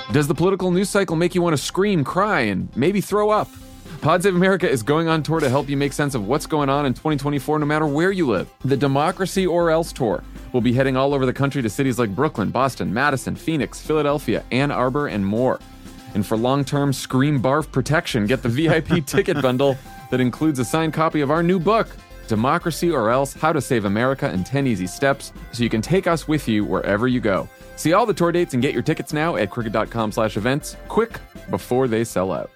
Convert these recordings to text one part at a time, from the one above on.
Does the political news cycle make you want to scream, cry, and maybe throw up? Pod Save America is going on tour to help you make sense of what's going on in 2024 no matter where you live. The Democracy or Else Tour will be heading all over the country to cities like Brooklyn, Boston, Madison, Phoenix, Philadelphia, Ann Arbor, and more. And for long-term scream barf protection, get the VIP ticket bundle that includes a signed copy of our new book, Democracy or Else, How to Save America in 10 Easy Steps, so you can take us with you wherever you go. See all the tour dates and get your tickets now at crooked.com/events, quick, before they sell out.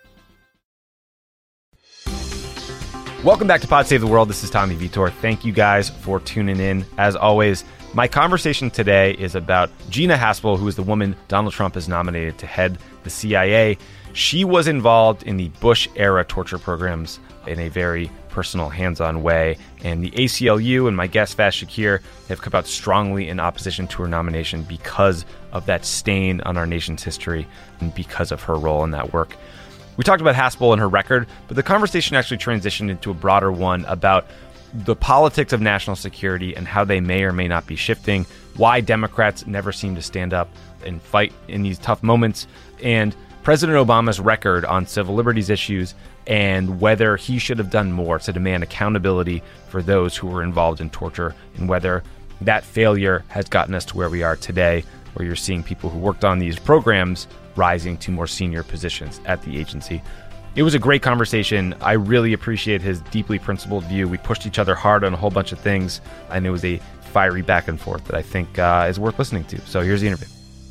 Welcome back to Pod Save the World. This is Tommy Vitor. Thank you guys for tuning in. As always, my conversation today is about Gina Haspel, who is the woman Donald Trump has nominated to head the CIA. She was involved in the Bush-era torture programs in a very personal, hands-on way. And the ACLU and my guest, Faz Shakir, have come out strongly in opposition to her nomination because of that stain on our nation's history and because of her role in that work. We talked about Haspel and her record, but the conversation actually transitioned into a broader one about the politics of national security and how they may or may not be shifting, why Democrats never seem to stand up and fight in these tough moments, and President Obama's record on civil liberties issues and whether he should have done more to demand accountability for those who were involved in torture, and whether that failure has gotten us to where we are today, where you're seeing people who worked on these programs rising to more senior positions at the agency. It was a great conversation. I really appreciate his deeply principled view. We pushed each other hard on a whole bunch of things, and it was a fiery back and forth that I think is worth listening to. So here's the interview.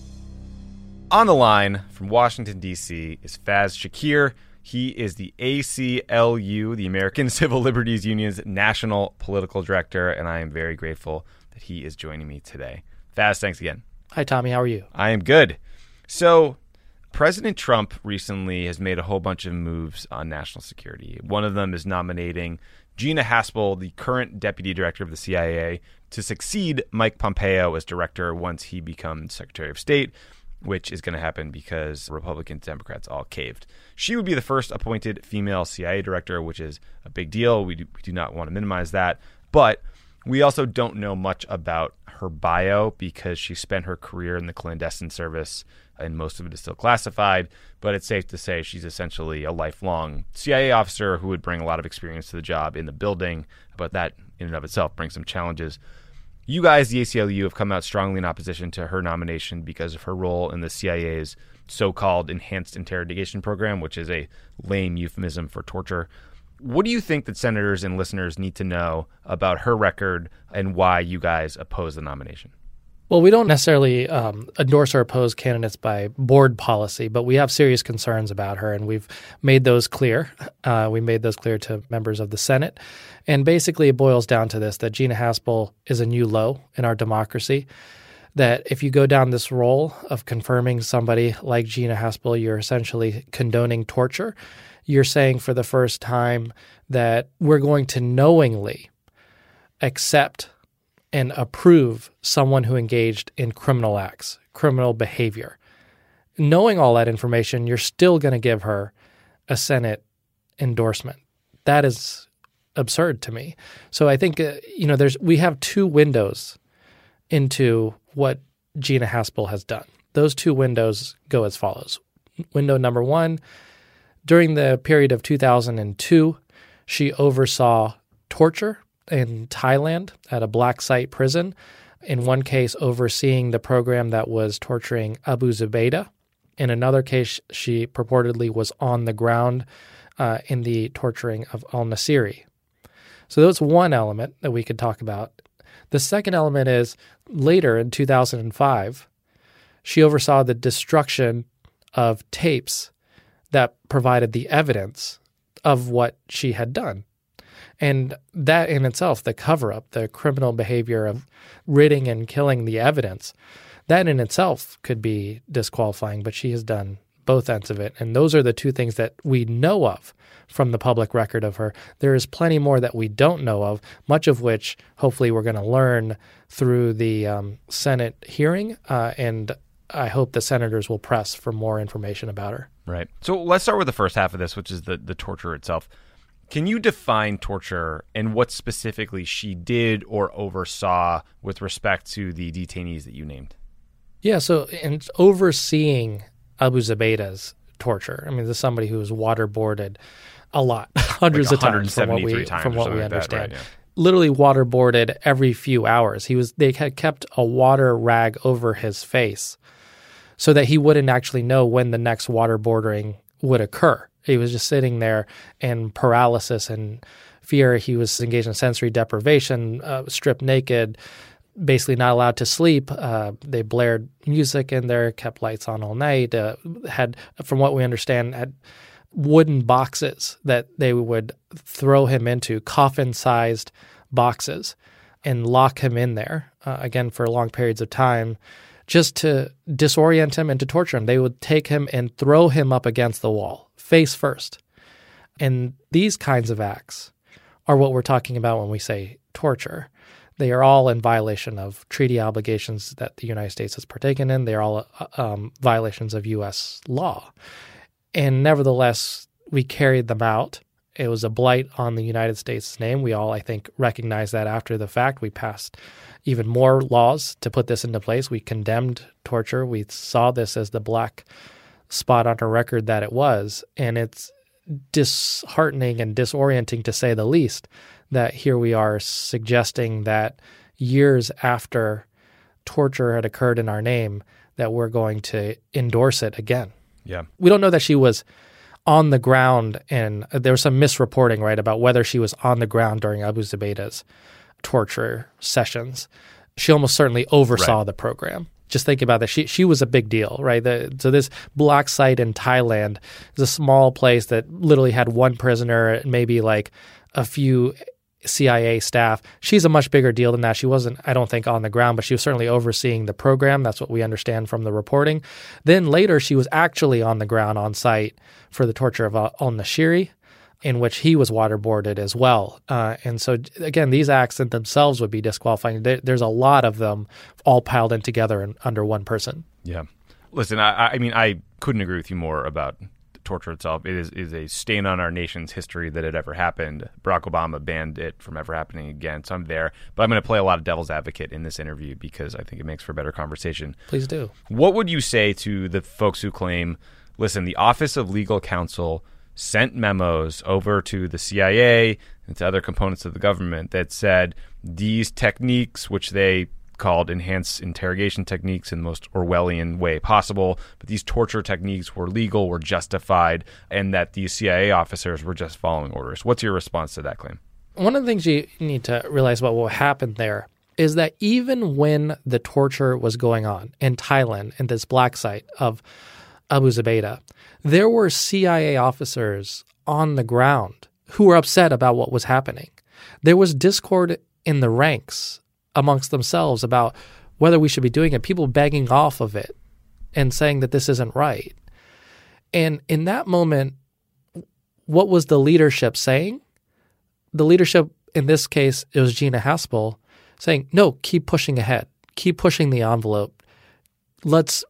On the line from Washington, D.C. is Faz Shakir. He is the ACLU, the American Civil Liberties Union's national political director, and I am very grateful that he is joining me today. Faz, thanks again. Hi, Tommy. How are you? I am good. So President Trump recently has made a whole bunch of moves on national security. One of them is nominating Gina Haspel, the current deputy director of the CIA, to succeed Mike Pompeo as director once he becomes Secretary of State, which is going to happen because Republicans, Democrats all caved. She would be the first appointed female CIA director, which is a big deal. We do not want to minimize that. But we also don't know much about her bio because she spent her career in the clandestine service, and most of it is still classified. But it's safe to say she's essentially a lifelong CIA officer who would bring a lot of experience to the job in the building. But that in and of itself brings some challenges. You guys, the ACLU, have come out strongly in opposition to her nomination because of her role in the CIA's so-called enhanced interrogation program, which is a lame euphemism for torture. What do you think that senators and listeners need to know about her record and why you guys oppose the nomination? Well, we don't necessarily endorse or oppose candidates by board policy, but we have serious concerns about her, and we've made those clear. We made those clear to members of the Senate. And basically it boils down to this, that Gina Haspel is a new low in our democracy, that if you go down this role of confirming somebody like Gina Haspel, you're essentially condoning torture. You're saying for the first time that we're going to knowingly accept and approve someone who engaged in criminal acts, criminal behavior. Knowing all that information, you're still going to give her a Senate endorsement. That is absurd to me. So I think we have two windows into what Gina Haspel has done. Those two windows go as follows. Window number one, during the period of 2002, she oversaw torture in Thailand at a black site prison, in one case overseeing the program that was torturing Abu Zubaydah. In another case, she purportedly was on the ground in the torturing of al-Nasiri. So that's one element that we could talk about. The second element is later in 2005, she oversaw the destruction of tapes that provided the evidence of what she had done. And that in itself, the cover-up, the criminal behavior of ridding and killing the evidence, that in itself could be disqualifying, but she has done both ends of it. And those are the two things that we know of from the public record of her. There is plenty more that we don't know of, much of which hopefully we're going to learn through the Senate hearing, and I hope the senators will press for more information about her. Right. So let's start with the first half of this, which is the torture itself. Can you define torture and what specifically she did or oversaw with respect to the detainees that you named? Yeah, so in overseeing Abu Zubaydah's torture. I mean, this is somebody who was waterboarded a lot, hundreds of times from what we understand. Literally waterboarded every few hours. They had kept a water rag over his face so that he wouldn't actually know when the next waterboarding would occur. He was just sitting there in paralysis and fear. He was engaged in sensory deprivation, stripped naked, basically not allowed to sleep. They blared music in there, kept lights on all night, had, from what we understand, had wooden boxes that they would throw him into, coffin-sized boxes, and lock him in there, again, for long periods of time, just to disorient him and to torture him. They would take him and throw him up against the wall, face first. And these kinds of acts are what we're talking about when we say torture. They are all in violation of treaty obligations that the United States has partaken in. They are all violations of U.S. law. And nevertheless, we carried them out. It was a blight on the United States' name. We all, I think, recognize that after the fact. We passed even more laws to put this into place. We condemned torture. We saw this as the black spot on our record that it was. And it's disheartening and disorienting, to say the least, that here we are suggesting that years after torture had occurred in our name, that we're going to endorse it again. Yeah. We don't know that she was on the ground, and there was some misreporting, right, about whether she was on the ground during Abu Zubaydah's torture sessions. She almost certainly oversaw the program. Just think about that. She was a big deal, right? So this black site in Thailand is a small place that literally had one prisoner, maybe like a few CIA staff. She's a much bigger deal than that. She wasn't, I don't think, on the ground, but she was certainly overseeing the program. That's what we understand from the reporting. Then later, she was actually on the ground on site for the torture of al-Nashiri, in which he was waterboarded as well. And so, again, these acts in themselves would be disqualifying. There's a lot of them all piled in together and under one person. Yeah. Listen, I mean, I couldn't agree with you more about torture itself. It is a stain on our nation's history that it ever happened. Barack Obama banned it from ever happening again. So I'm there. But I'm going to play a lot of devil's advocate in this interview because I think it makes for better conversation. Please do. What would you say to the folks who claim, listen, the Office of Legal Counsel sent memos over to the CIA and to other components of the government that said these techniques, which they called enhanced interrogation techniques in the most Orwellian way possible, but these torture techniques were legal, were justified, and that these CIA officers were just following orders. What's your response to that claim? One of the things you need to realize about what happened there is that even when the torture was going on in Thailand, in this black site of Abu Zubaydah, there were CIA officers on the ground who were upset about what was happening. There was discord in the ranks amongst themselves about whether we should be doing it, people begging off of it and saying that this isn't right. And in that moment, what was the leadership saying? The leadership, in this case, it was Gina Haspel, saying, no, keep pushing ahead. Keep pushing the envelope. Let's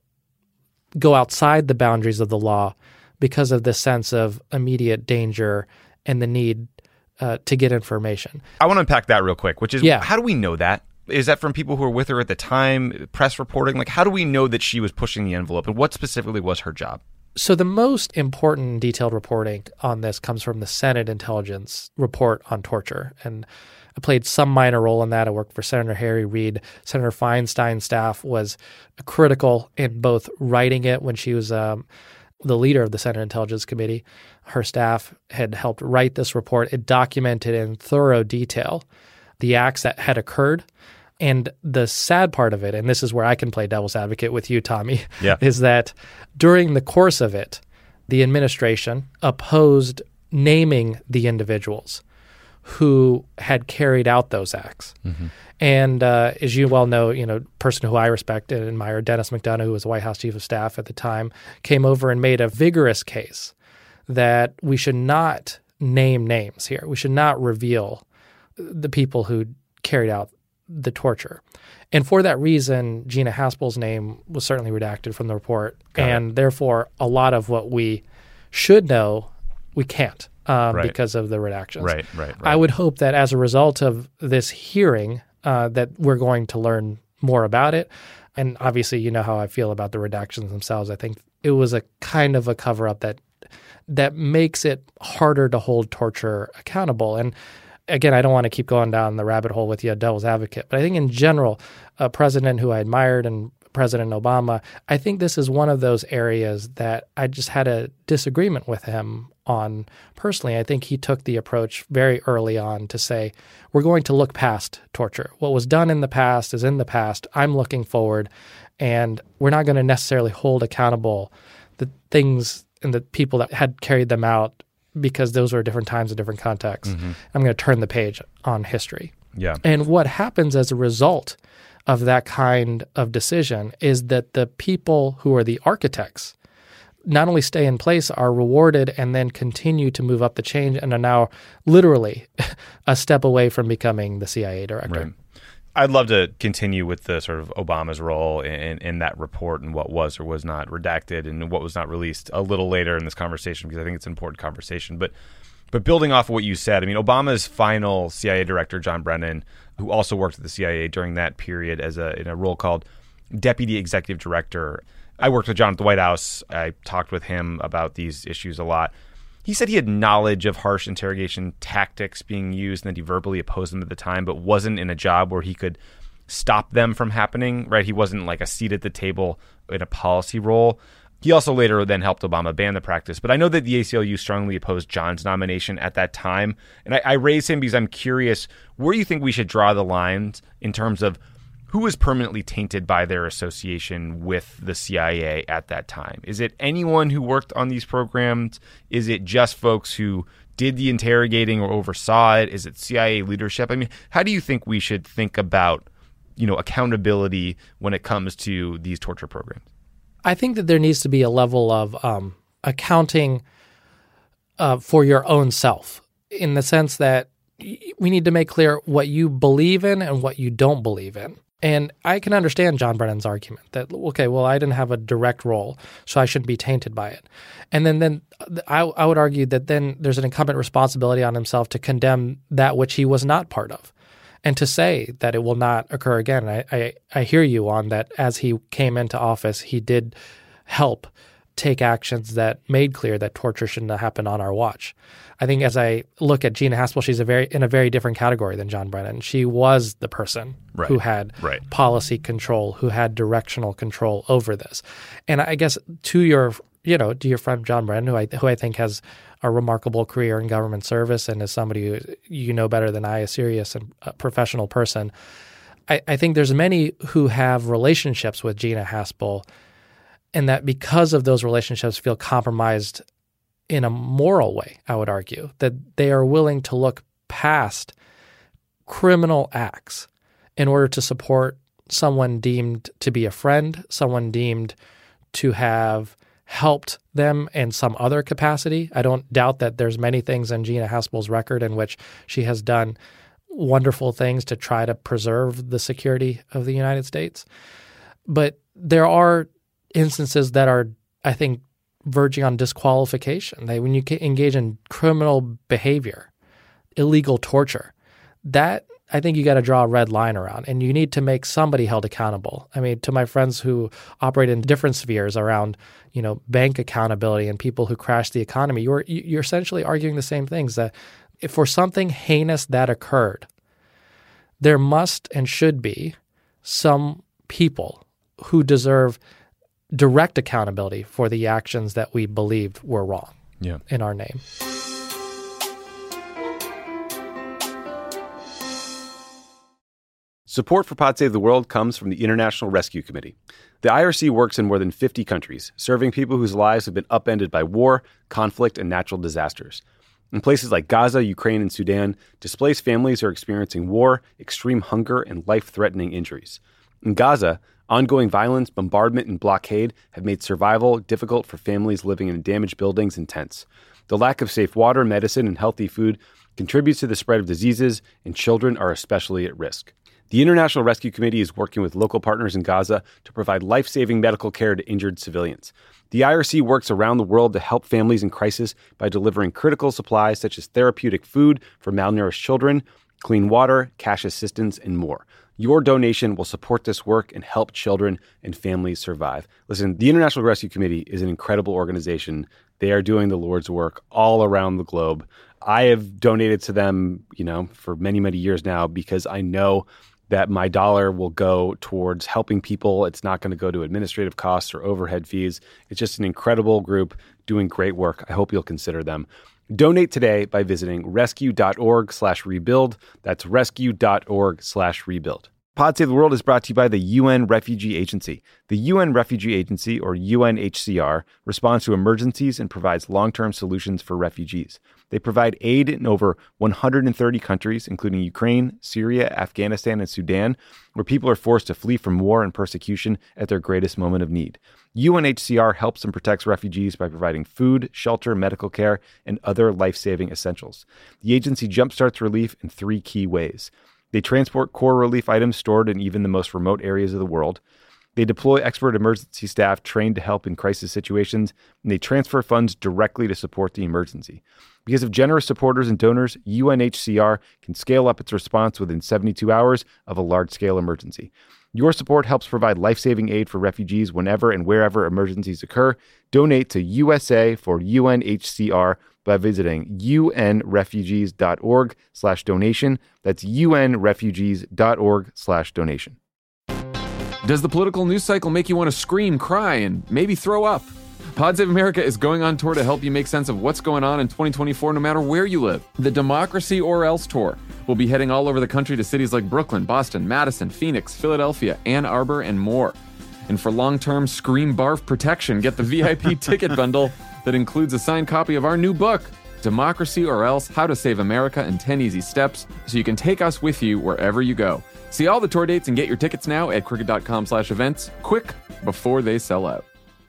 go outside the boundaries of the law because of this sense of immediate danger and the need to get information. I want to unpack that real quick, which is, how do we know that? Is that from people who were with her at the time, press reporting? Like, how do we know that she was pushing the envelope, and what specifically was her job? So the most important detailed reporting on this comes from the Senate Intelligence Report on Torture, and I played some minor role in that. I worked for Senator Harry Reid. Senator Feinstein's staff was critical in both writing it when she was the leader of the Senate Intelligence Committee. Her staff had helped write this report. It documented in thorough detail the acts that had occurred. And the sad part of it, and this is where I can play devil's advocate with you, Tommy, is that during the course of it, the administration opposed naming the individuals who had carried out those acts. Mm-hmm. And as you well know, person who I respect and admire, Dennis McDonough, who was the White House Chief of Staff at the time, came over and made a vigorous case that we should not name names here. We should not reveal the people who carried out the torture. And for that reason, Gina Haspel's name was certainly redacted from the report. And therefore, a lot of what we should know, we can't because of the redactions. Right. I would hope that as a result of this hearing, that we're going to learn more about it. And obviously, you know how I feel about the redactions themselves. I think it was a kind of a cover-up that makes it harder to hold torture accountable. And again, I don't want to keep going down the rabbit hole with you, devil's advocate, but I think in general, a president who I admired and President Obama, I think this is one of those areas that I just had a disagreement with him on personally. I think he took the approach very early on to say, we're going to look past torture. What was done in the past is in the past. I'm looking forward, and we're not going to necessarily hold accountable the things and the people that had carried them out because those were different times and different contexts. Mm-hmm. I'm going to turn the page on history. Yeah. And what happens as a result of that kind of decision is that the people who are the architects not only stay in place, are rewarded, and then continue to move up the chain and are now literally a step away from becoming the CIA director. Right. I'd love to continue with the sort of Obama's role in that report and what was or was not redacted and what was not released a little later in this conversation, because I think it's an important conversation. But building off of what you said, I mean, Obama's final CIA director, John Brennan, who also worked at the CIA during that period in a role called Deputy Executive Director. I worked with John at the White House. I talked with him about these issues a lot. He said he had knowledge of harsh interrogation tactics being used and that he verbally opposed them at the time, but wasn't in a job where he could stop them from happening, right? He wasn't like a seat at the table in a policy role. He also later then helped Obama ban the practice. But I know that the ACLU strongly opposed John's nomination at that time. And I raise him because I'm curious, where do you think we should draw the lines in terms of who was permanently tainted by their association with the CIA at that time? Is it anyone who worked on these programs? Is it just folks who did the interrogating or oversaw it? Is it CIA leadership? I mean, how do you think we should think about, accountability when it comes to these torture programs? I think that there needs to be a level of accounting for your own self, in the sense that we need to make clear what you believe in and what you don't believe in. And I can understand John Brennan's argument that, okay, well, I didn't have a direct role, so I shouldn't be tainted by it. And then I would argue that then there's an incumbent responsibility on himself to condemn that which he was not part of, and to say that it will not occur again. I hear you on that. As he came into office, he did help take actions that made clear that torture shouldn't happen on our watch. I think as I look at Gina Haspel, she's in a very different category than John Brennan. She was the person who had policy control, who had directional control over this. And I guess to your friend John Brennan, who I think has a remarkable career in government service and is somebody who you know better than I, a serious and professional person, I think there's many who have relationships with Gina Haspel, and that because of those relationships feel compromised in a moral way, I would argue, that they are willing to look past criminal acts in order to support someone deemed to be a friend, someone deemed to have helped them in some other capacity. I don't doubt that there's many things in Gina Haspel's record in which she has done wonderful things to try to preserve the security of the United States. But there are instances that are, I think, verging on disqualification. When you engage in criminal behavior, illegal torture, that I think you got to draw a red line around, and you need to make somebody held accountable. I mean, to my friends who operate in different spheres around, bank accountability and people who crash the economy, you're essentially arguing the same things, that if for something heinous that occurred, there must and should be some people who deserve direct accountability for the actions that we believed were wrong in our name. Support for Pod Save the World comes from the International Rescue Committee. The IRC works in more than 50 countries, serving people whose lives have been upended by war, conflict, and natural disasters. In places like Gaza, Ukraine, and Sudan, displaced families are experiencing war, extreme hunger, and life-threatening injuries. In Gaza, ongoing violence, bombardment, and blockade have made survival difficult for families living in damaged buildings and tents. The lack of safe water, medicine, and healthy food contributes to the spread of diseases, and children are especially at risk. The International Rescue Committee is working with local partners in Gaza to provide life-saving medical care to injured civilians. The IRC works around the world to help families in crisis by delivering critical supplies such as therapeutic food for malnourished children, clean water, cash assistance, and more. Your donation will support this work and help children and families survive. Listen, the International Rescue Committee is an incredible organization. They are doing the Lord's work all around the globe. I have donated to them, for many, many years now because I know that my dollar will go towards helping people. It's not going to go to administrative costs or overhead fees. It's just an incredible group doing great work. I hope you'll consider them. Donate today by visiting rescue.org/rebuild. That's rescue.org/rebuild. Pod Save the World is brought to you by the UN Refugee Agency. The UN Refugee Agency, or UNHCR, responds to emergencies and provides long-term solutions for refugees. They provide aid in over 130 countries, including Ukraine, Syria, Afghanistan, and Sudan, where people are forced to flee from war and persecution at their greatest moment of need. UNHCR helps and protects refugees by providing food, shelter, medical care, and other life-saving essentials. The agency jumpstarts relief in 3 key ways. They transport core relief items stored in even the most remote areas of the world. They deploy expert emergency staff trained to help in crisis situations, and they transfer funds directly to support the emergency. Because of generous supporters and donors, UNHCR can scale up its response within 72 hours of a large-scale emergency. Your support helps provide life-saving aid for refugees whenever and wherever emergencies occur. Donate to USA for UNHCR by visiting unrefugees.org/donation. That's unrefugees.org/donation. Does the political news cycle make you want to scream, cry, and maybe throw up? Pod Save America is going on tour to help you make sense of what's going on in 2024 no matter where you live. The Democracy or Else tour will be heading all over the country to cities like Brooklyn, Boston, Madison, Phoenix, Philadelphia, Ann Arbor, and more. And for long-term scream barf protection, get the VIP ticket bundle that includes a signed copy of our new book, Democracy or Else, How to Save America in 10 Easy Steps, so you can take us with you wherever you go. See all the tour dates and get your tickets now at crooked.com/events. Quick, before they sell out.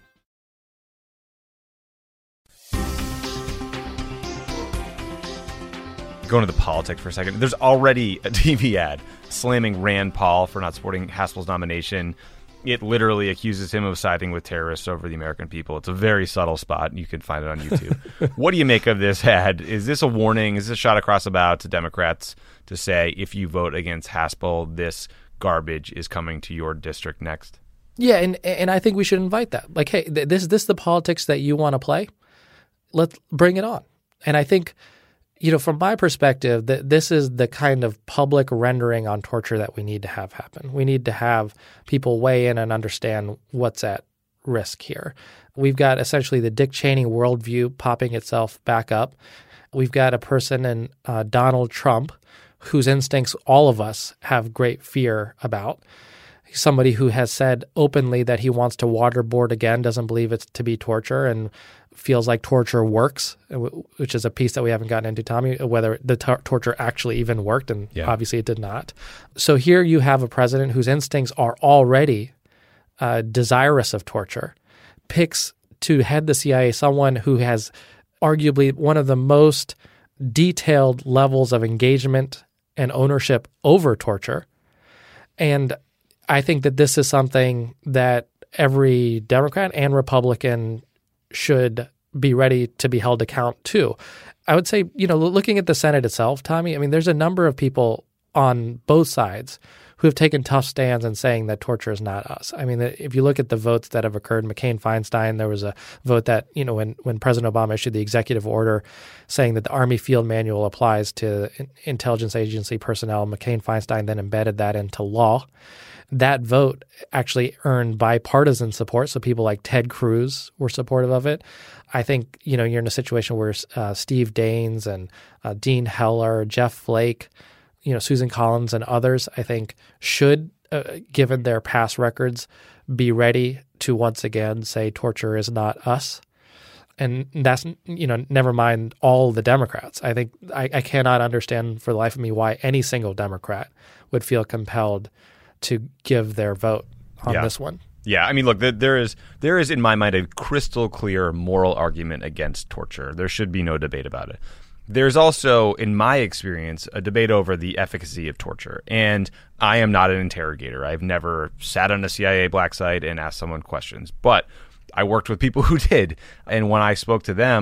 Going to the politics for a second. There's already a TV ad slamming Rand Paul for not supporting Haspel's nomination. It literally accuses him of siding with terrorists over the American people. It's a very subtle spot. You can find it on YouTube. What do you make of this ad? Is this a warning? Is this a shot across the bow to Democrats to say, if you vote against Haspel, this garbage is coming to your district next? Yeah, and I think we should invite that. Like, hey, this the politics that you want to play? Let's bring it on. And I think, from my perspective, this is the kind of public rendering on torture that we need to have happen. We need to have people weigh in and understand what's at risk here. We've got essentially the Dick Cheney worldview popping itself back up. We've got a person in Donald Trump whose instincts all of us have great fear about. He's somebody who has said openly that he wants to waterboard again, doesn't believe it's to be torture, and feels like torture works, which is a piece that we haven't gotten into, Tommy, whether the torture actually even worked, and obviously it did not. So here you have a president whose instincts are already desirous of torture, picks to head the CIA someone who has arguably one of the most detailed levels of engagement and ownership over torture. And I think that this is something that every Democrat and Republican should be ready to be held account to. I would say, looking at the Senate itself, Tommy, I mean, there's a number of people on both sides who have taken tough stands and saying that torture is not us. I mean, if you look at the votes that have occurred, McCain-Feinstein, there was a vote that, when President Obama issued the executive order saying that the Army Field Manual applies to intelligence agency personnel, McCain-Feinstein then embedded that into law. That vote actually earned bipartisan support, so people like Ted Cruz were supportive of it. I think, you're in a situation where Steve Daines and Dean Heller, Jeff Flake, Susan Collins and others, I think, should, given their past records, be ready to once again say torture is not us. And that's, never mind all the Democrats. I think I cannot understand for the life of me why any single Democrat would feel compelled to give their vote on this one. Yeah, I mean, look, there is in my mind a crystal clear moral argument against torture. There should be no debate about it. There's also, in my experience, a debate over the efficacy of torture. And I am not an interrogator. I've never sat on a CIA black site and asked someone questions. But I worked with people who did. And when I spoke to them,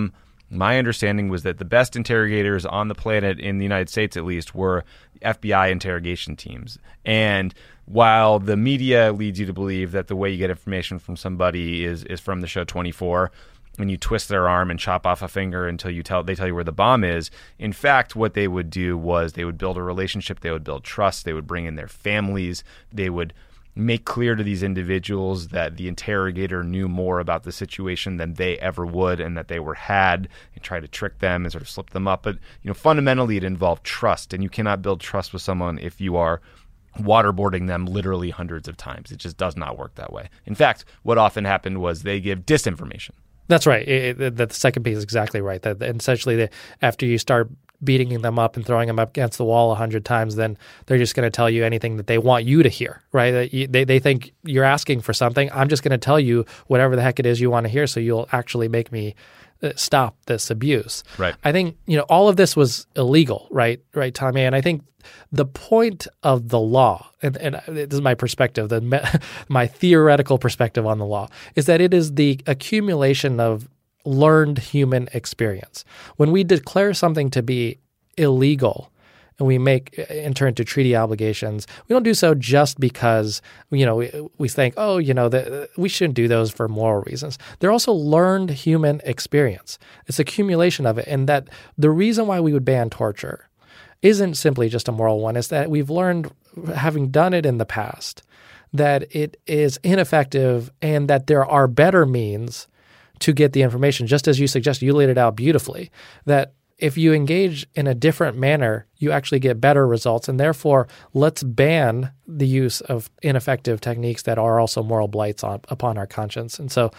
My understanding was that the best interrogators on the planet, in the United States at least, were FBI interrogation teams. And while the media leads you to believe that the way you get information from somebody is from the show 24, and you twist their arm and chop off a finger until they tell you where the bomb is, in fact, what they would do was they would build a relationship, they would build trust, they would bring in their families, they would make clear to these individuals that the interrogator knew more about the situation than they ever would, and that they were had, and try to trick them and sort of slip them up. But fundamentally, it involved trust, and you cannot build trust with someone if you are waterboarding them literally hundreds of times. It just does not work that way. In fact, what often happened was they give disinformation. The second piece is exactly right. That essentially, after you start beating them up and throwing them up against the wall 100 times, then they're just going to tell you anything that they want you to hear, right? They think you're asking for something. I'm just going to tell you whatever the heck it is you want to hear, so you'll actually make me stop this abuse. Right. I think all of this was illegal, right, Tommy? And I think the point of the law, and this is my perspective, my theoretical perspective on the law, is that it is the accumulation of learned human experience. When we declare something to be illegal and we enter into treaty obligations, we don't do so just because we think, we shouldn't do those for moral reasons. They're also learned human experience. It's accumulation of it, and that the reason why we would ban torture isn't simply just a moral one. It's that we've learned, having done it in the past, that it is ineffective and that there are better means to get the information. Just as you suggested, you laid it out beautifully, that if you engage in a different manner, you actually get better results. And therefore, let's ban the use of ineffective techniques that are also moral blights upon our conscience. And so,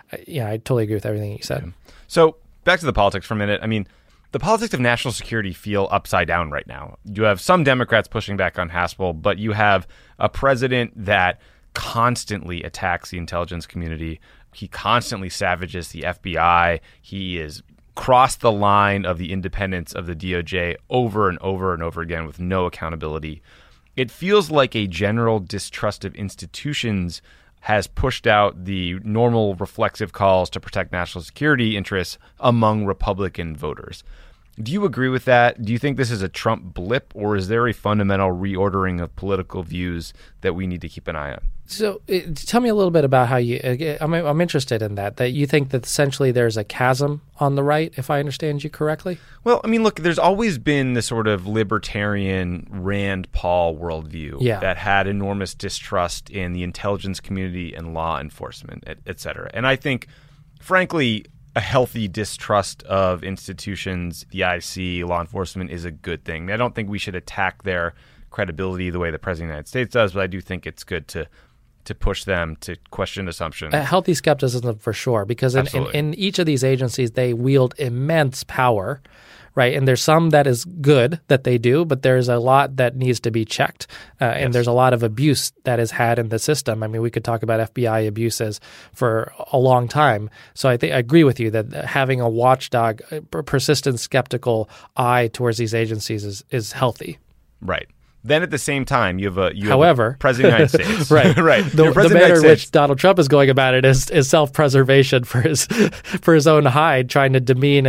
I totally agree with everything you said. So back to the politics for a minute. I mean, the politics of national security feel upside down right now. You have some Democrats pushing back on Haspel, but you have a president that constantly attacks the intelligence community. He constantly savages the FBI. He is crossed the line of the independence of the DOJ over and over and over again with no accountability. It feels like a general distrust of institutions has pushed out the normal reflexive calls to protect national security interests among Republican voters. Do you agree with that? Do you think this is a Trump blip, or is there a fundamental reordering of political views that we need to keep an eye on? So tell me a little bit about how I'm interested in that you think that essentially there's a chasm on the right, if I understand you correctly? Well, I mean, look, there's always been this sort of libertarian Rand Paul worldview that had enormous distrust in the intelligence community and law enforcement, et cetera. And I think, frankly, a healthy distrust of institutions, the IC, law enforcement, is a good thing. I don't think we should attack their credibility the way the President of the United States does, but I do think it's good to push them to question assumptions. A healthy skepticism for sure, because in each of these agencies, they wield immense power, right? And there's some that is good that they do, but there's a lot that needs to be checked. And there's a lot of abuse that is had in the system. I mean, we could talk about FBI abuses for a long time. So I agree with you that having a watchdog, persistent, skeptical eye towards these agencies is healthy. Right. Then at the same time, you have a President of the United States. Right. Right. The manner in which Donald Trump is going about it is self-preservation for his own hide, trying to demean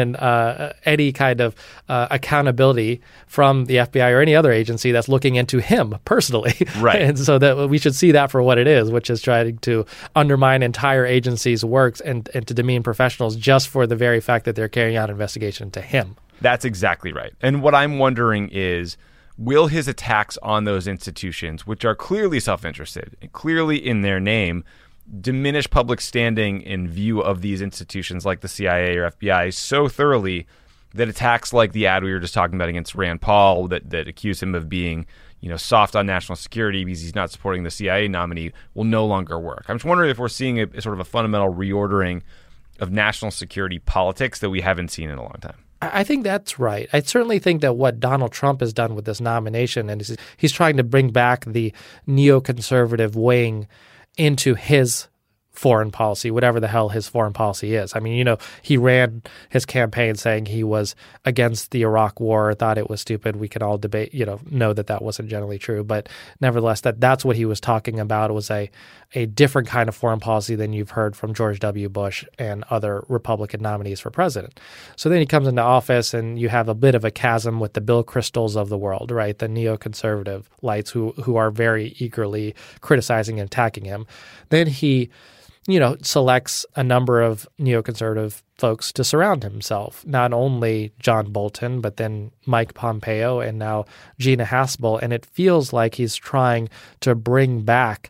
any kind of accountability from the FBI or any other agency that's looking into him personally. Right. And so that we should see that for what it is, which is trying to undermine entire agencies' works and to demean professionals just for the very fact that they're carrying out an investigation into him. That's exactly right. And what I'm wondering is, will his attacks on those institutions, which are clearly self-interested, clearly in their name, diminish public standing in view of these institutions like the CIA or FBI so thoroughly that attacks like the ad we were just talking about against Rand Paul that accuse him of being soft on national security because he's not supporting the CIA nominee will no longer work? I'm just wondering if we're seeing a sort of a fundamental reordering of national security politics that we haven't seen in a long time. I think that's right. I certainly think that what Donald Trump has done with this nomination, and he's trying to bring back the neoconservative wing into his foreign policy, whatever the hell his foreign policy is. I mean, he ran his campaign saying he was against the Iraq war, thought it was stupid. We can all debate, know that wasn't generally true. But nevertheless, that's what he was talking about. It was a different kind of foreign policy than you've heard from George W. Bush and other Republican nominees for president. So then he comes into office and you have a bit of a chasm with the Bill Kristols of the world, right? The neoconservative lights who are very eagerly criticizing and attacking him. Then he selects a number of neoconservative folks to surround himself, not only John Bolton, but then Mike Pompeo and now Gina Haspel. And it feels like he's trying to bring back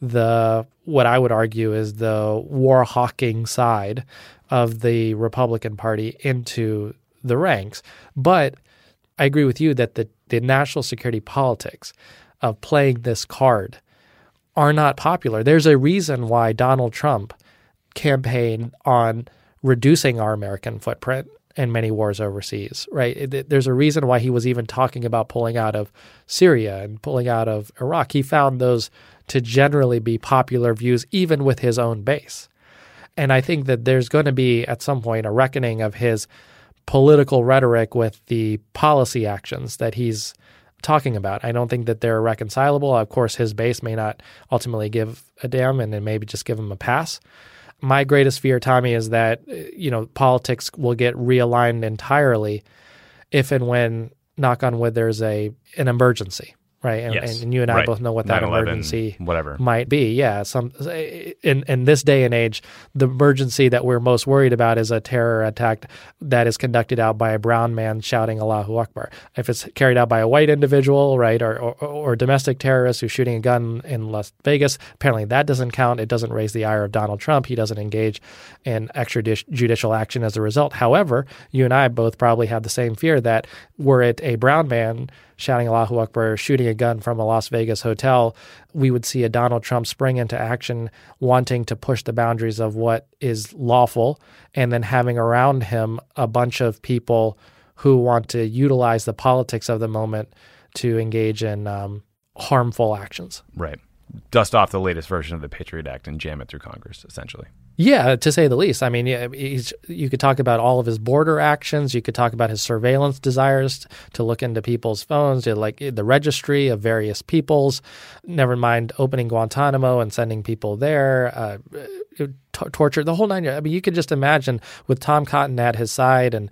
what I would argue is the war-hawking side of the Republican Party into the ranks. But I agree with you that the national security politics of playing this card are not popular. There's a reason why Donald Trump campaigned on reducing our American footprint in many wars overseas, right? There's a reason why he was even talking about pulling out of Syria and pulling out of Iraq. He found those to generally be popular views, even with his own base. And I think that there's going to be, at some point, a reckoning of his political rhetoric with the policy actions that he's talking about. I don't think that they're reconcilable. Of course, his base may not ultimately give a damn and then maybe just give him a pass. My greatest fear, Tommy, is that politics will get realigned entirely if and when, knock on wood, there's an emergency. Right. And, yes. and you and I both know what that 9/11, emergency whatever might be. Yeah. In this day and age, the emergency that we're most worried about is a terror attack that is conducted out by a brown man shouting Allahu Akbar. If it's carried out by a white individual, right, or domestic terrorist who's shooting a gun in Las Vegas, apparently that doesn't count. It doesn't raise the ire of Donald Trump. He doesn't engage in extrajudicial action as a result. However, you and I both probably have the same fear that were it a brown man shouting Allahu Akbar, shooting a gun from a Las Vegas hotel, we would see a Donald Trump spring into action wanting to push the boundaries of what is lawful and then having around him a bunch of people who want to utilize the politics of the moment to engage in harmful actions. Right. Dust off the latest version of the Patriot Act and jam it through Congress, essentially. Yeah, to say the least. I mean, you could talk about all of his border actions. You could talk about his surveillance desires to look into people's phones, like the registry of various peoples. Never mind opening Guantanamo and sending people there, torture, the whole 9 years. I mean, you could just imagine with Tom Cotton at his side and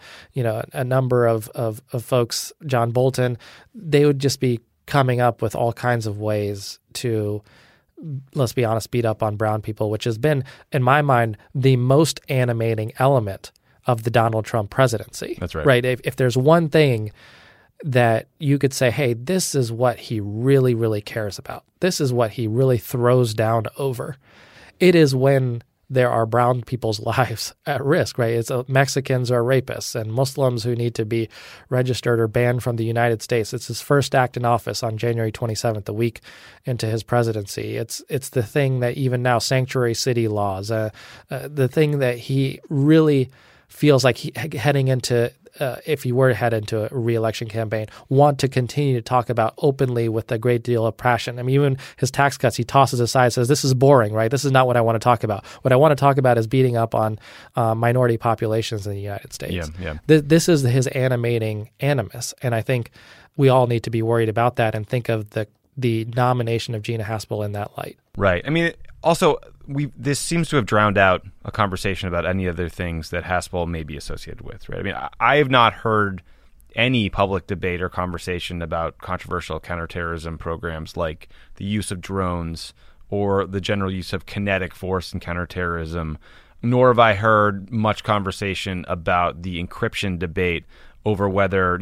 a number of folks, John Bolton, they would just be coming up with all kinds of ways to, let's be honest, beat up on brown people, which has been, in my mind, the most animating element of the Donald Trump presidency. That's right. Right? If there's one thing that you could say, hey, this is what he really, really cares about. This is what he really throws down over. It is when there are brown people's lives at risk, right? It's Mexicans are rapists and Muslims who need to be registered or banned from the United States. It's his first act in office on January 27th, a week into his presidency. It's the thing that even now, sanctuary city laws, the thing that he really feels like heading into, if he were to head into a re-election campaign, want to continue to talk about openly with a great deal of passion. I mean, even his tax cuts, he tosses aside, says, this is boring, right? This is not what I want to talk about. What I want to talk about is beating up on minority populations in the United States. Yeah. This is his animating animus. And I think we all need to be worried about that and think of the nomination of Gina Haspel in that light. Right. I mean, also, this seems to have drowned out a conversation about any other things that Haspel may be associated with, right? I mean, I have not heard any public debate or conversation about controversial counterterrorism programs like the use of drones or the general use of kinetic force in counterterrorism, nor have I heard much conversation about the encryption debate over whether,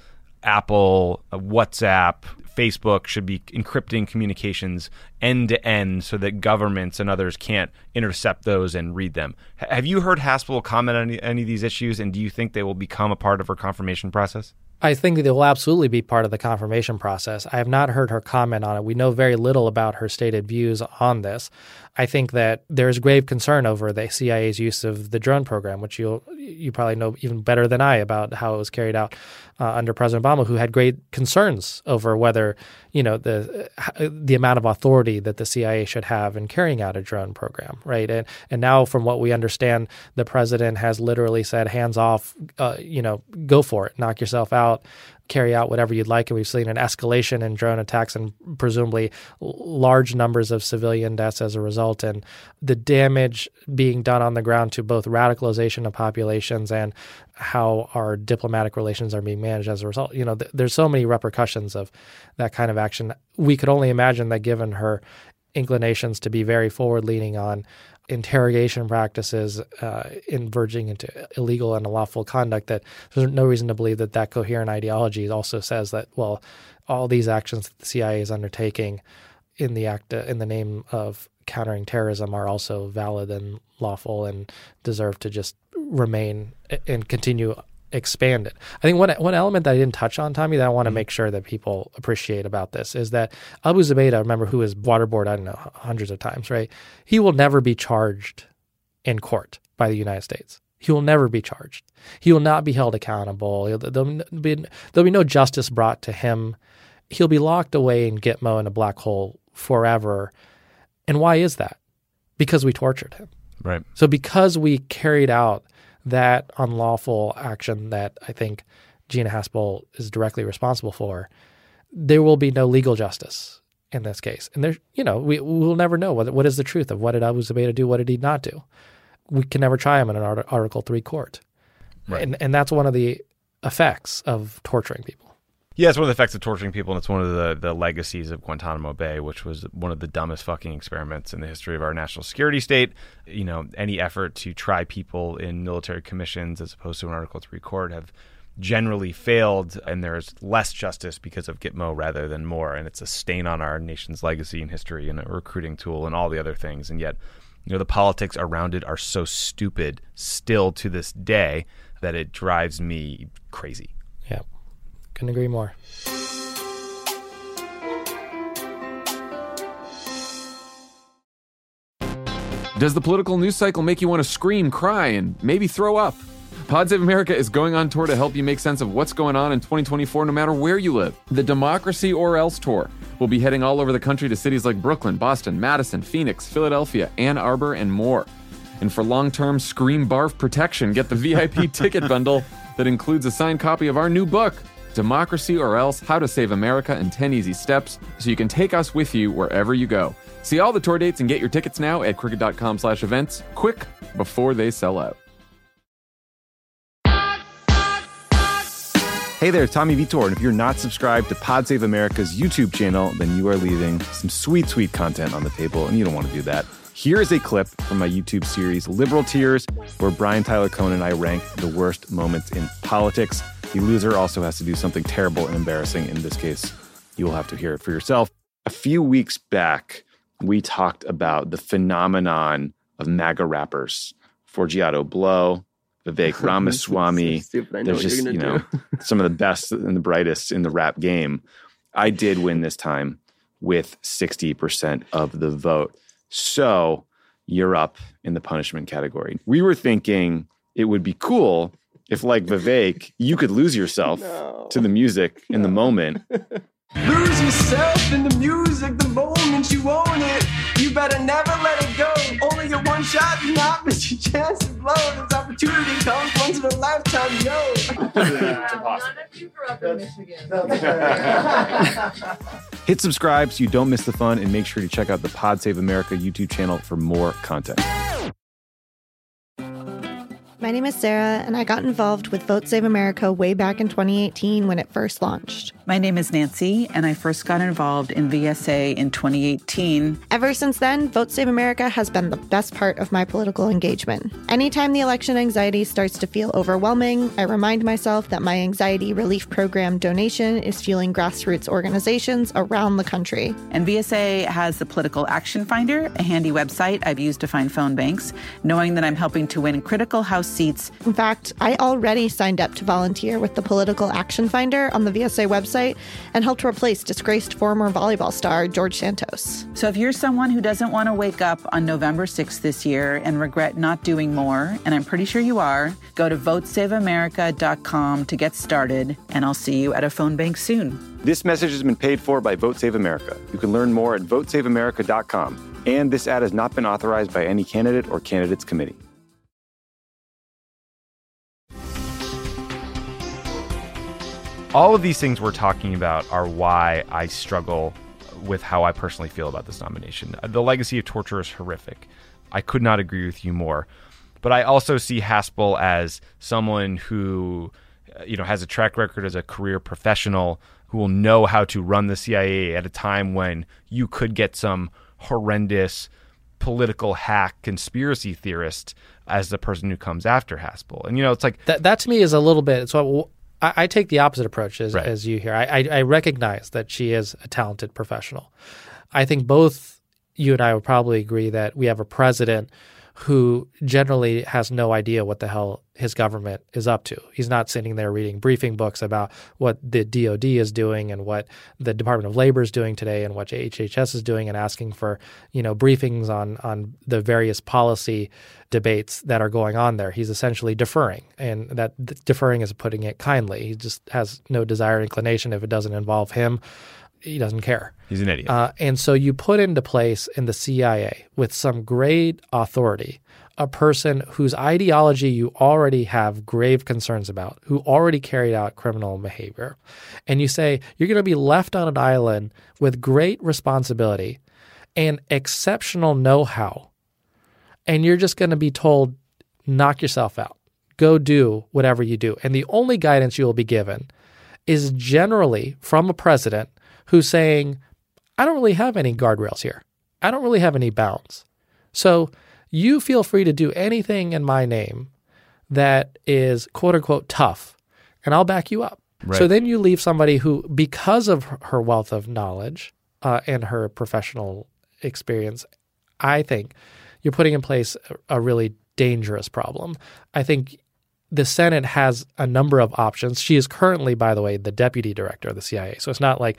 Apple, WhatsApp, Facebook should be encrypting communications end to end so that governments and others can't intercept those and read them. Have you heard Haspel comment on any of these issues, and do you think they will become a part of her confirmation process? I think that it will absolutely be part of the confirmation process. I have not heard her comment on it. We know very little about her stated views on this. I think that there is grave concern over the CIA's use of the drone program, which you probably know even better than I about how it was carried out under President Obama, who had great concerns over whether, the amount of authority that the CIA should have in carrying out a drone program, right? And now, from what we understand, the president has literally said, hands off, go for it, knock yourself out, carry out whatever you'd like. And we've seen an escalation in drone attacks and presumably large numbers of civilian deaths as a result, and the damage being done on the ground to both radicalization of populations and how our diplomatic relations are being managed as a result. There's so many repercussions of that kind of action. We could only imagine that, given her inclinations to be very forward-leaning on interrogation practices verging into illegal and unlawful conduct, that there's no reason to believe that coherent ideology also says that, well, all these actions that the CIA is undertaking in the name of countering terrorism are also valid and lawful and deserve to just remain and continue expanded. I think one element that I didn't touch on, Tommy, that I want to make sure that people appreciate about this is that Abu Zubaydah, remember, who is waterboarded, I don't know, hundreds of times, right? He will never be charged in court by the United States. He will never be charged. He will not be held accountable. There'll be no justice brought to him. He'll be locked away in Gitmo in a black hole forever. And why is that? Because we tortured him. Right. So because we carried out that unlawful action that I think Gina Haspel is directly responsible for, there will be no legal justice in this case. And we will never know what is the truth of what did Abu Zubaydah do, what did he not do. We can never try him in an Article 3 court. Right. And that's one of the effects of torturing people. Yeah, it's one of the effects of torturing people, and it's one of the legacies of Guantanamo Bay, which was one of the dumbest fucking experiments in the history of our national security state. Any effort to try people in military commissions as opposed to an Article 3 court have generally failed, and there's less justice because of Gitmo rather than more, and it's a stain on our nation's legacy and history and a recruiting tool and all the other things. And yet, the politics around it are so stupid still to this day that it drives me crazy. Yeah. Couldn't agree more. Does the political news cycle make you want to scream, cry, and maybe throw up? Pod Save America is going on tour to help you make sense of what's going on in 2024 no matter where you live. The Democracy or Else Tour will be heading all over the country to cities like Brooklyn, Boston, Madison, Phoenix, Philadelphia, Ann Arbor, and more. And for long-term scream barf protection, get the VIP ticket bundle that includes a signed copy of our new book, Democracy or Else, How to Save America in 10 Easy Steps, so you can take us with you wherever you go. See all the tour dates and get your tickets now at crooked.com/events, quick before they sell out. Hey there, Tommy Vitor, and if you're not subscribed to Pod Save America's YouTube channel, then you are leaving some sweet, sweet content on the table, and you don't want to do that. Here is a clip from my YouTube series, Liberal Tears, where Brian Tyler Cohen and I rank the worst moments in politics. The loser also has to do something terrible and embarrassing. In this case, you will have to hear it for yourself. A few weeks back, we talked about the phenomenon of MAGA rappers. Forgiato Blow, Vivek Ramaswamy. So there's just, some of the best and the brightest in the rap game. I did win this time with 60% of the vote. So you're up in the punishment category. We were thinking it would be cool if, like Vivek, you could lose yourself to the music in the moment. Lose yourself in the music the moment you own it. You better never let it go. Only your one shot, do not miss your chance to blow. This opportunity comes once in a lifetime, yo. None of you grew up in Michigan. Hit subscribe so you don't miss the fun, and make sure to check out the Pod Save America YouTube channel for more content. My name is Sarah, and I got involved with Vote Save America way back in 2018 when it first launched. My name is Nancy, and I first got involved in VSA in 2018. Ever since then, Vote Save America has been the best part of my political engagement. Anytime the election anxiety starts to feel overwhelming, I remind myself that my anxiety relief program donation is fueling grassroots organizations around the country. And VSA has the Political Action Finder, a handy website I've used to find phone banks, knowing that I'm helping to win critical House seats. In fact, I already signed up to volunteer with the Political Action Finder on the VSA website and helped replace disgraced former volleyball star George Santos. So if you're someone who doesn't want to wake up on November 6th this year and regret not doing more, and I'm pretty sure you are, go to votesaveamerica.com to get started, and I'll see you at a phone bank soon. This message has been paid for by Vote Save America. You can learn more at votesaveamerica.com. And this ad has not been authorized by any candidate or candidates committee. All of these things we're talking about are why I struggle with how I personally feel about this nomination. The legacy of torture is horrific. I could not agree with you more. But I also see Haspel as someone who, has a track record as a career professional, who will know how to run the CIA at a time when you could get some horrendous political hack conspiracy theorist as the person who comes after Haspel. And, it's like... That to me is a little bit... So I take the opposite approach Right. as you here. I recognize that she is a talented professional. I think both you and I would probably agree that we have a president who generally has no idea what the hell his government is up to. He's not sitting there reading briefing books about what the DOD is doing and what the Department of Labor is doing today and what HHS is doing and asking for, briefings on the various policy debates that are going on there. He's essentially deferring, and that deferring is putting it kindly. He just has no desire or inclination. If it doesn't involve him, he doesn't care. He's an idiot. And so you put into place in the CIA with some great authority a person whose ideology you already have grave concerns about, who already carried out criminal behavior. And you say you're going to be left on an island with great responsibility and exceptional know-how. And you're just going to be told, knock yourself out. Go do whatever you do. And the only guidance you will be given is generally from a president who's saying, I don't really have any guardrails here. I don't really have any bounds. So you feel free to do anything in my name that is quote unquote tough, and I'll back you up. Right. So then you leave somebody who, because of her wealth of knowledge and her professional experience, I think you're putting in place a really dangerous problem. I think the Senate has a number of options. She is currently, by the way, the deputy director of the CIA. So it's not like,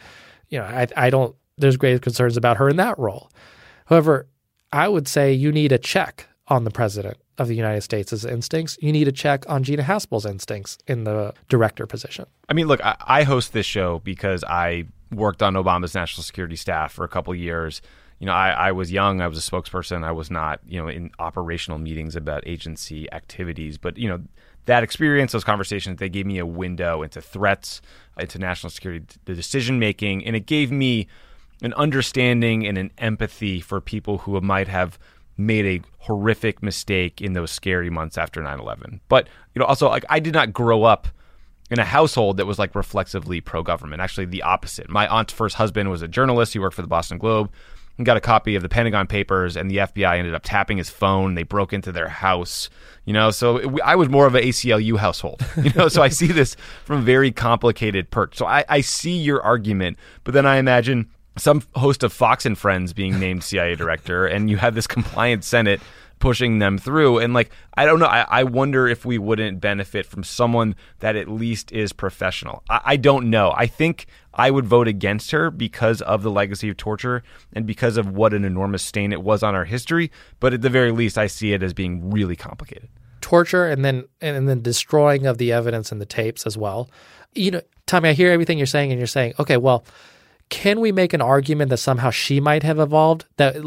there's grave concerns about her in that role. However, I would say you need a check on the president of the United States' instincts. You need a check on Gina Haspel's instincts in the director position. I mean, look, I host this show because I worked on Obama's national security staff for a couple of years. I was young. I was a spokesperson. I was not, in operational meetings about agency activities. But, that experience, those conversations, they gave me a window into threats, into national security, the decision-making, and it gave me an understanding and an empathy for people who might have made a horrific mistake in those scary months after 9/11. But, also, I did not grow up in a household that was reflexively pro-government. Actually, the opposite. My aunt's first husband was a journalist. He worked for the Boston Globe. And got a copy of the Pentagon Papers, and the FBI ended up tapping his phone. They broke into their house, So I was more of an ACLU household, So I see this from a very complicated perch. So I see your argument, but then I imagine some host of Fox and Friends being named CIA director, and you have this compliant Senate pushing them through. And I don't know. I wonder if we wouldn't benefit from someone that at least is professional. I don't know. I think I would vote against her because of the legacy of torture and because of what an enormous stain it was on our history. But at the very least, I see it as being really complicated. Torture and then destroying of the evidence and the tapes as well. Tommy, I hear everything you're saying, and you're saying, okay, well, can we make an argument that somehow she might have evolved?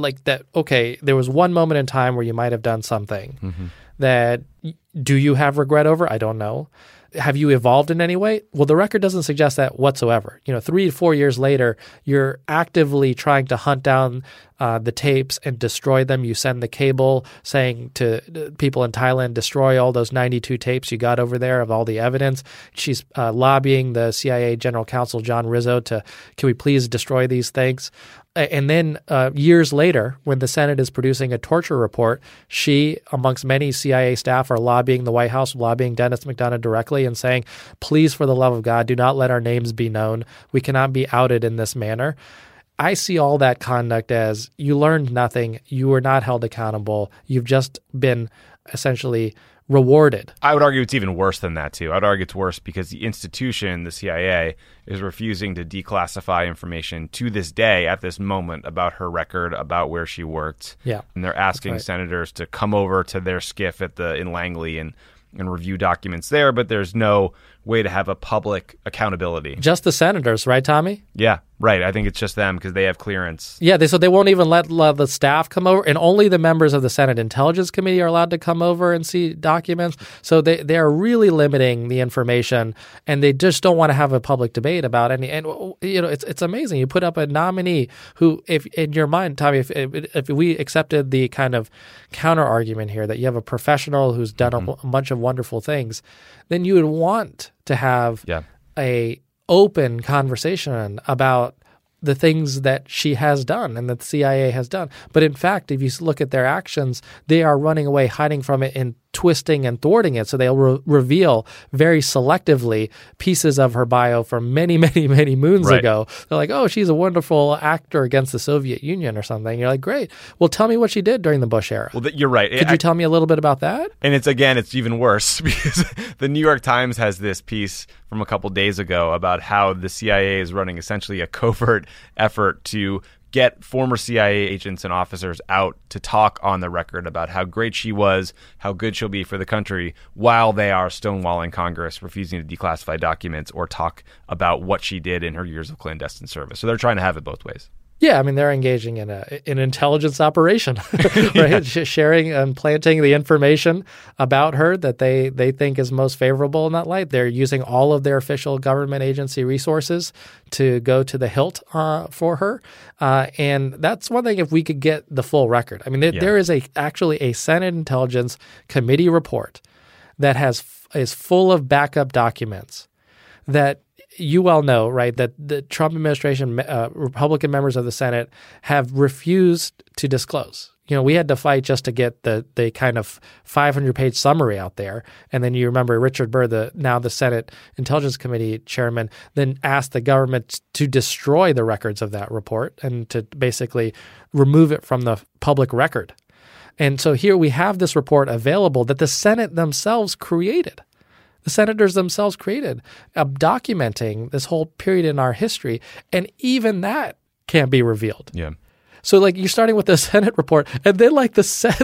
Okay, there was one moment in time where you might have done something that do you have regret over? I don't know. Have you evolved in any way? Well, the record doesn't suggest that whatsoever. 3 to 4 years later, you're actively trying to hunt down the tapes and destroy them. You send the cable saying to people in Thailand, destroy all those 92 tapes you got over there of all the evidence. She's lobbying the CIA General Counsel, John Rizzo, can we please destroy these things? And then years later, when the Senate is producing a torture report, she, amongst many CIA staff, are lobbying the White House, lobbying Dennis McDonough directly and saying, please, for the love of God, do not let our names be known. We cannot be outed in this manner. I see all that conduct as you learned nothing. You were not held accountable. You've just been essentially rewarded. I would argue it's even worse than that, too. I would argue it's worse because the institution, the CIA, is refusing to declassify information to this day, at this moment, about her record, about where she worked. Yeah. And they're asking senators to come over to their skiff in Langley and review documents there, but there's no way to have a public accountability. Just the senators, right, Tommy? Yeah, right. I think it's just them because they have clearance. Yeah, so they won't even let the staff come over, and only the members of the Senate Intelligence Committee are allowed to come over and see documents. So they are really limiting the information, and they just don't want to have a public debate about any. And it's amazing. You put up a nominee who, if in your mind, Tommy, if we accepted the kind of counter argument here that you have a professional who's done a bunch of wonderful things, then you would want to have a open conversation about the things that she has done and that the CIA has done. But in fact, if you look at their actions, they are running away, hiding from it, and twisting and thwarting it. So they'll reveal very selectively pieces of her bio from many, many, many moons ago. They're like, oh, she's a wonderful actor against the Soviet Union or something. You're like, great. Well, tell me what she did during the Bush era. Well, you're right. Could you tell me a little bit about that? And it's even worse because the New York Times has this piece from a couple days ago about how the CIA is running essentially a covert effort to get former CIA agents and officers out to talk on the record about how great she was, how good she'll be for the country, while they are stonewalling Congress, refusing to declassify documents or talk about what she did in her years of clandestine service. So they're trying to have it both ways. Yeah, I mean, they're engaging in an intelligence operation, right? Sharing and planting the information about her that they think is most favorable in that light. They're using all of their official government agency resources to go to the hilt for her. And that's one thing if we could get the full record. I mean, there is actually a Senate Intelligence Committee report that is full of backup documents that you well know, right, that the Trump administration, Republican members of the Senate have refused to disclose. You know, we had to fight just to get the kind of 500-page summary out there. And then you remember Richard Burr, now the Senate Intelligence Committee chairman, then asked the government to destroy the records of that report and to basically remove it from the public record. And so here we have this report available that the Senate themselves created. The senators themselves created, documenting this whole period in our history, and even that can't be revealed. Yeah. So, like, you're starting with the Senate report, and then, like, the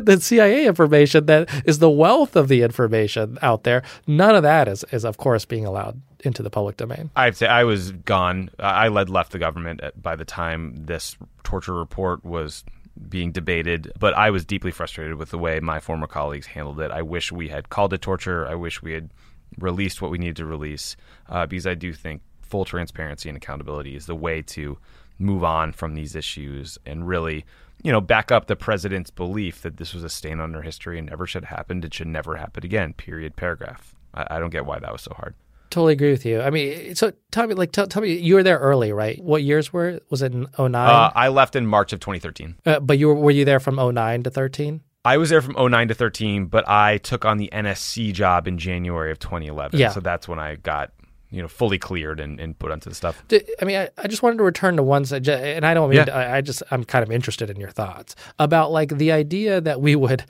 CIA information that is the wealth of the information out there. None of that is of course, being allowed into the public domain. I'd say I was gone. I left the government by the time this torture report was being debated, but I was deeply frustrated with the way my former colleagues handled it. I wish we had called it torture. I wish we had released what we needed to release, because I do think full transparency and accountability is the way to move on from these issues and really, back up the president's belief that this was a stain on our history and never should have happened. It should never happen again, period, paragraph. I don't get why that was so hard. Totally agree with you. I mean, so tell me, you were there early, right? What years was it in 2009? I left in March of 2013. But were you there from 2009 to 13? I was there from 2009 to 13, but I took on the NSC job in January of 2011. Yeah. So that's when I got, fully cleared and put onto the stuff. I mean, I just wanted to return to one, and I don't mean, I'm kind of interested in your thoughts about like the idea that we would,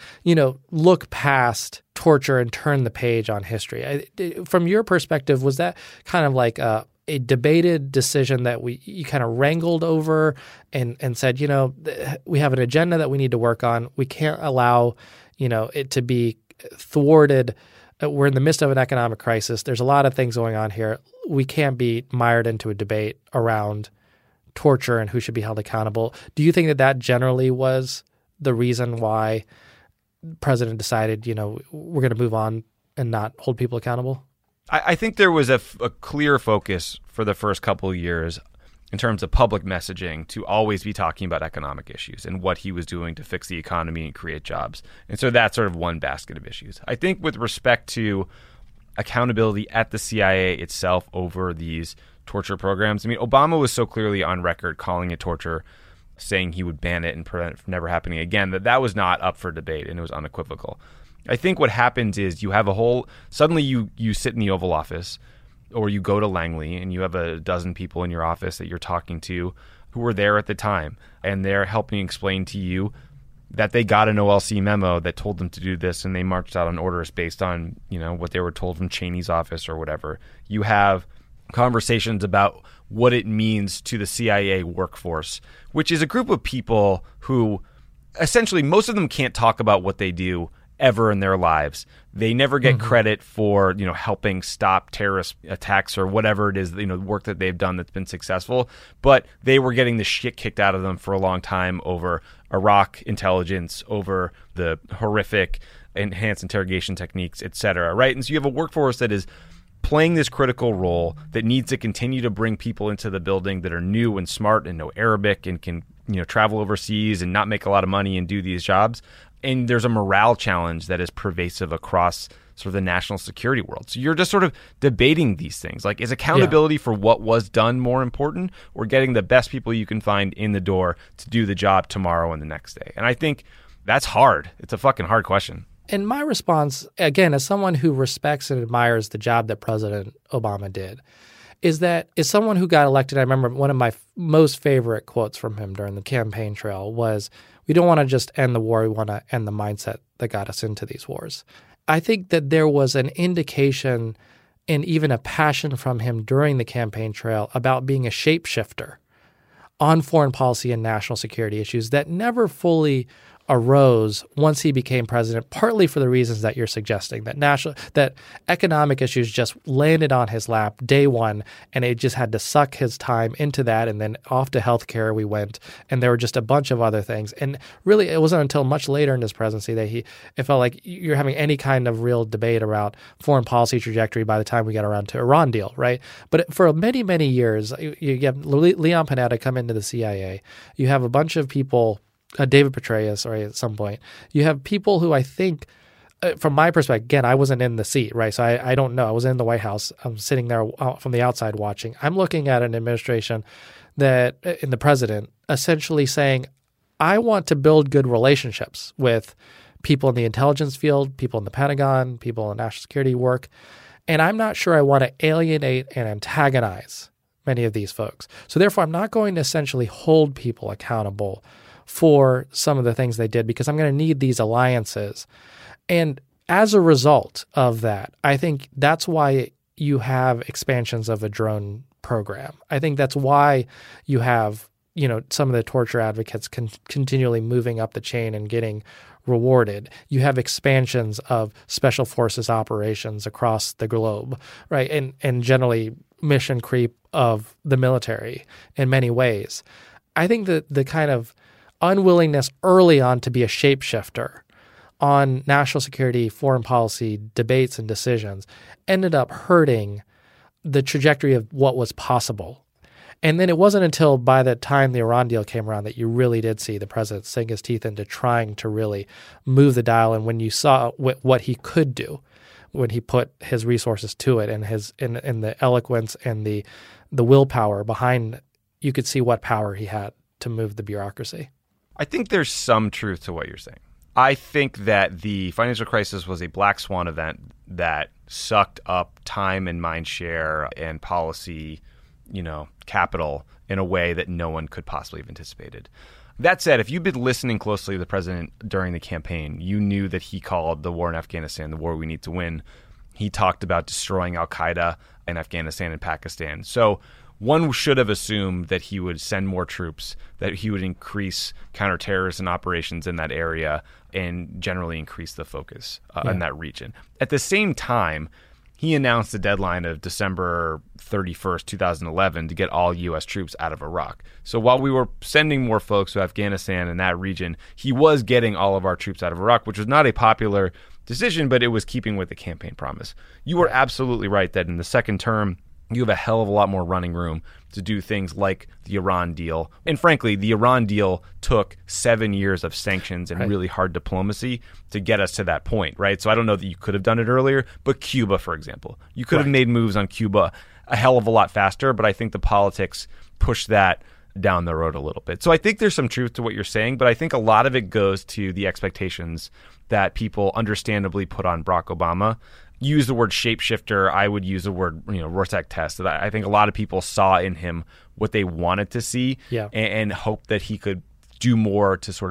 look past torture and turn the page on history. From your perspective, was that kind of like a debated decision that you kind of wrangled over and said, we have an agenda that we need to work on. We can't allow, it to be thwarted. We're in the midst of an economic crisis. There's a lot of things going on here. We can't be mired into a debate around torture and who should be held accountable. Do you think that generally was the reason why the president decided, we're going to move on and not hold people accountable? I think there was a clear focus for the first couple of years in terms of public messaging to always be talking about economic issues and what he was doing to fix the economy and create jobs. And so that's sort of one basket of issues. I think with respect to accountability at the CIA itself over these torture programs, I mean, Obama was so clearly on record calling it torture, saying he would ban it and prevent it from never happening again, that was not up for debate and it was unequivocal. I think what happens is you have suddenly you sit in the Oval Office or you go to Langley and you have a dozen people in your office that you're talking to who were there at the time, and they're helping explain to you that they got an OLC memo that told them to do this, and they marched out on orders based on, what they were told from Cheney's office or whatever. You have conversations about what it means to the CIA workforce, which is a group of people who essentially most of them can't talk about what they do ever in their lives. They never get credit for, helping stop terrorist attacks or whatever it is, work that they've done that's been successful. But they were getting the shit kicked out of them for a long time over Iraq intelligence, over the horrific enhanced interrogation techniques, et cetera, right? And so you have a workforce that is playing this critical role that needs to continue to bring people into the building that are new and smart and know Arabic and can, travel overseas and not make a lot of money and do these jobs. And there's a morale challenge that is pervasive across sort of the national security world. So you're just sort of debating these things. Like, is accountability for what was done more important, or getting the best people you can find in the door to do the job tomorrow and the next day? And I think that's hard. It's a fucking hard question. And my response, again, as someone who respects and admires the job that President Obama did, is that as someone who got elected, I remember one of my most favorite quotes from him during the campaign trail was, "We don't want to just end the war, we want to end the mindset that got us into these wars." I think that there was an indication and even a passion from him during the campaign trail about being a shapeshifter on foreign policy and national security issues that never fully arose once he became president, partly for the reasons that you're suggesting, that economic issues just landed on his lap day one, and it just had to suck his time into that, and then off to healthcare we went, and there were just a bunch of other things. And really, it wasn't until much later in his presidency that it felt like you're having any kind of real debate about foreign policy trajectory by the time we got around to Iran deal, right? But for many, many years, you have Leon Panetta come into the CIA. You have a bunch of people, David Petraeus, right, at some point. You have people who I think, from my perspective, again, I wasn't in the seat, right? So I don't know. I was in the White House. I'm sitting there from the outside watching. I'm looking at an administration that, in the president, essentially saying, I want to build good relationships with people in the intelligence field, people in the Pentagon, people in national security work. And I'm not sure I want to alienate and antagonize many of these folks. So therefore, I'm not going to essentially hold people accountable for some of the things they did, because I'm going to need these alliances. And as a result of that, I think that's why you have expansions of a drone program. I think that's why you have, some of the torture advocates continually moving up the chain and getting rewarded. You have expansions of special forces operations across the globe, right? And generally mission creep of the military in many ways. I think that the kind of unwillingness early on to be a shapeshifter on national security, foreign policy debates and decisions ended up hurting the trajectory of what was possible. And then it wasn't until by the time the Iran deal came around that you really did see the president sink his teeth into trying to really move the dial. And when you saw what he could do, when he put his resources to it and and the eloquence and the willpower behind, you could see what power he had to move the bureaucracy. I think there's some truth to what you're saying. I think that the financial crisis was a black swan event that sucked up time and mind share and policy, capital in a way that no one could possibly have anticipated. That said, if you've been listening closely to the president during the campaign, you knew that he called the war in Afghanistan the war we need to win. He talked about destroying al-Qaeda in Afghanistan and Pakistan. So one should have assumed that he would send more troops, that he would increase counterterrorism operations in that area, and generally increase the focus in that region. At the same time, he announced the deadline of December 31st, 2011 to get all U.S. troops out of Iraq. So while we were sending more folks to Afghanistan and that region, he was getting all of our troops out of Iraq, which was not a popular decision, but it was keeping with the campaign promise. You were absolutely right that in the second term, you have a hell of a lot more running room to do things like the Iran deal. And frankly, the Iran deal took 7 years of sanctions and really hard diplomacy to get us to that point, right? So I don't know that you could have done it earlier, but Cuba, for example. You could have made moves on Cuba a hell of a lot faster, but I think the politics pushed that down the road a little bit. So I think there's some truth to what you're saying, but I think a lot of it goes to the expectations that people understandably put on Barack Obama. Use the word shapeshifter. I would use the word, Rorschach test. I think a lot of people saw in him what they wanted to see and hoped that he could do more to sort of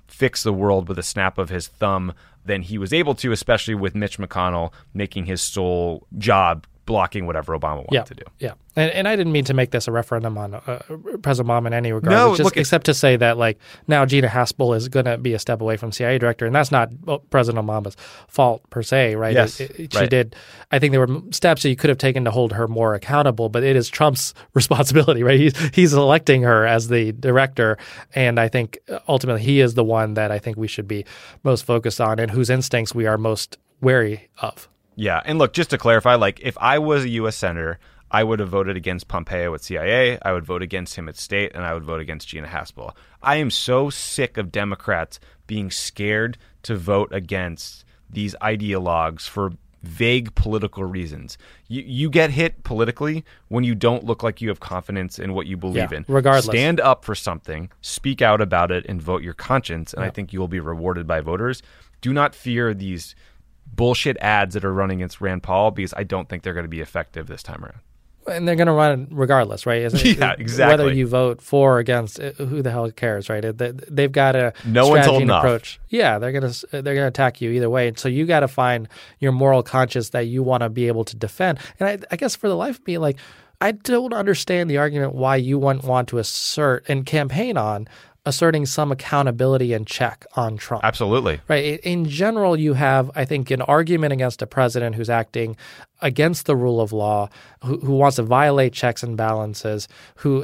fix the world with a snap of his thumb than he was able to, especially with Mitch McConnell making his sole job blocking whatever Obama wanted to do. Yeah. And I didn't mean to make this a referendum on President Obama in any regard. No, it's just, except to say that like now Gina Haspel is going to be a step away from CIA director, and that's not President Obama's fault per se, right? Yes, she did. I think there were steps that you could have taken to hold her more accountable, but it is Trump's responsibility, right? He's electing her as the director, and I think ultimately he is the one that I think we should be most focused on and whose instincts we are most wary of. Yeah. And look, just to clarify, like if I was a U.S. Senator, I would have voted against Pompeo at CIA, I would vote against him at State, and I would vote against Gina Haspel. I am so sick of Democrats being scared to vote against these ideologues for vague political reasons. You get hit politically when you don't look like you have confidence in what you believe in. Regardless. Stand up for something, speak out about it, and vote your conscience, and I think you will be rewarded by voters. Do not fear these bullshit ads that are running against Rand Paul, because I don't think they're going to be effective this time around. And they're going to run regardless, right? Yeah, exactly. Whether you vote for or against, who the hell cares, right? They've got a no one's old enough approach. Yeah, they're going to attack you either way. So you got to find your moral conscience that you want to be able to defend. And I guess for the life of me, like I don't understand the argument why you wouldn't want to assert and campaign on asserting some accountability and check on Trump. Absolutely. Right. In general, you have, I think, an argument against a president who's acting against the rule of law, who wants to violate checks and balances, who,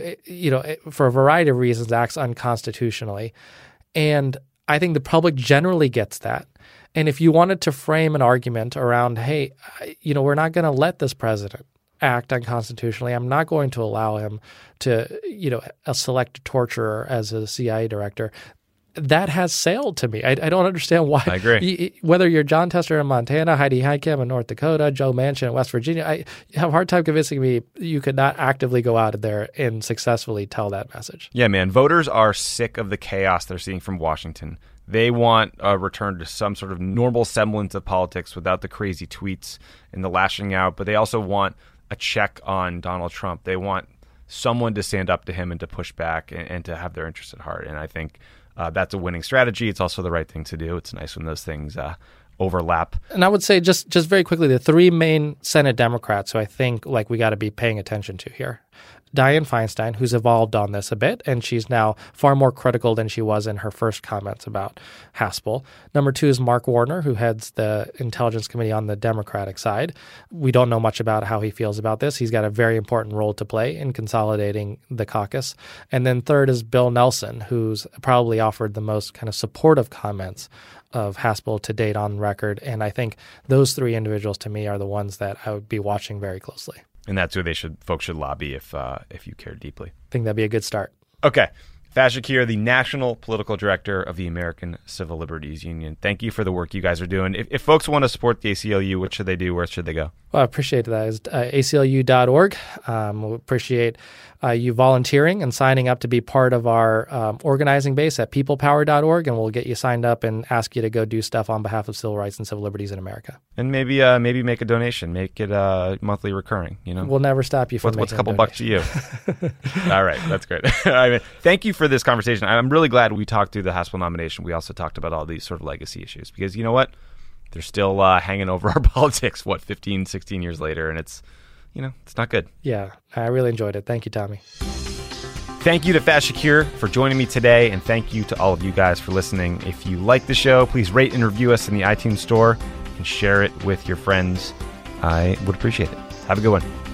for a variety of reasons, acts unconstitutionally. And I think the public generally gets that. And if you wanted to frame an argument around, hey, we're not going to let this president act unconstitutionally. I'm not going to allow him to, select a torturer as a CIA director. That has sailed to me. I don't understand why. I agree. Whether you're John Tester in Montana, Heidi Heitkamp in North Dakota, Joe Manchin in West Virginia, I have a hard time convincing me you could not actively go out there and successfully tell that message. Yeah, man. Voters are sick of the chaos they're seeing from Washington. They want a return to some sort of normal semblance of politics without the crazy tweets and the lashing out, but they also want a check on Donald Trump. They want someone to stand up to him and to push back and to have their interests at heart. And I think that's a winning strategy. It's also the right thing to do. It's nice when those things overlap. And I would say just very quickly, the three main Senate Democrats who I think like we got to be paying attention to here. Dianne Feinstein, who's evolved on this a bit, and she's now far more critical than she was in her first comments about Haspel. Number two is Mark Warner, who heads the Intelligence Committee on the Democratic side. We don't know much about how he feels about this. He's got a very important role to play in consolidating the caucus. And then third is Bill Nelson, who's probably offered the most kind of supportive comments of Haspel to date on record. And I think those three individuals to me are the ones that I would be watching very closely. And that's who folks should lobby if you care deeply. I think that'd be a good start. Okay. Faiz Shakir, the National Political Director of the American Civil Liberties Union. Thank you for the work you guys are doing. If folks want to support the ACLU, what should they do? Where should they go? Well, I appreciate that. It's ACLU.org. We appreciate you volunteering and signing up to be part of our organizing base at peoplepower.org, and we'll get you signed up and ask you to go do stuff on behalf of civil rights and civil liberties in America. And maybe make a donation. Make it monthly recurring. We'll never stop you from what's a couple bucks to you? All right, that's great. I mean, thank you for this conversation. I'm really glad we talked through the Haspel nomination. We also talked about all these sort of legacy issues because you know what? They're still hanging over our politics, 15, 16 years later, and it's not good. Yeah, I really enjoyed it. Thank you, Tommy. Thank you to Faiz Shakir for joining me today, and thank you to all of you guys for listening. If you like the show, please rate and review us in the iTunes store and share it with your friends. I would appreciate it. Have a good one.